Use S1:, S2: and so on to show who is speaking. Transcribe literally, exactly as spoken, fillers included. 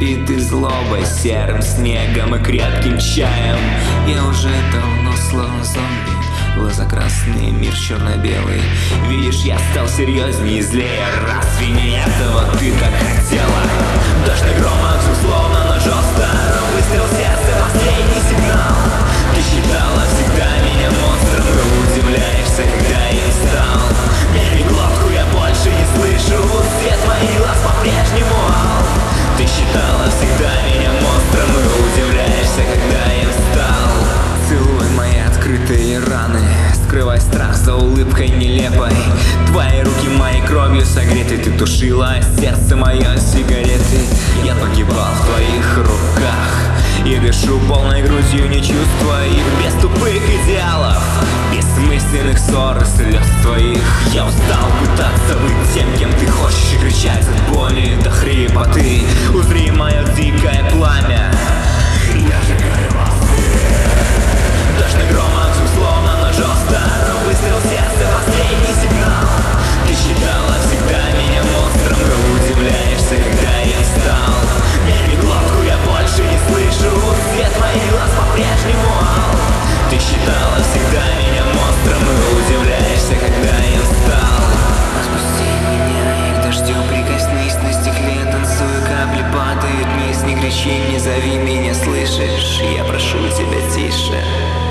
S1: напитый злобой, серым снегом и крепким чаем. Я уже давно словно зомби, глаза красные, мир черно-белый. Видишь, я стал серьезнее и злее. Разве не этого ты так хотела? Дождь и гром, отзыв словно нож остро. Выстрел сердца, последний сигнал. Ты считала всегда меня монстром, но удивляешься, когда я стал. Бери глотку, я больше не слышу. Свет моих глаз по-прежнему ал. Ты считала всегда меня монстром, но удивляешься, когда я стал. Целуй мои открытые раны, скрывай страх за улыбкой нелепой. Твои руки моей кровью согреты, ты тушила сердце мое сигареты. Я погибал в твоих руках и дышу полной грудью, не чувствуя их. Без тупых идеалов, бессмысленных ссор и слез твоих. Я устал пытаться быть тем, кем ты хочешь, и кричать от боли до хрипоты. Узри мое дикое пламя, я сжигаю вас. Дождь и гром, отзыв словно нож остро. Выстрел сердца, последний сигнал. Ты считала всегда меня монстром, но удивляешься, когда я встал. Бери глотку, я больше не слышу. Свет моих глаз по-прежнему ал. Ты считала всегда меня монстром, но удивляешься, когда я встал. Отпусти меня, я к дождю прикоснись. На стекле танцую, капли падают вниз. Не кричи, не зови меня, слышишь? Я прошу тебя тише.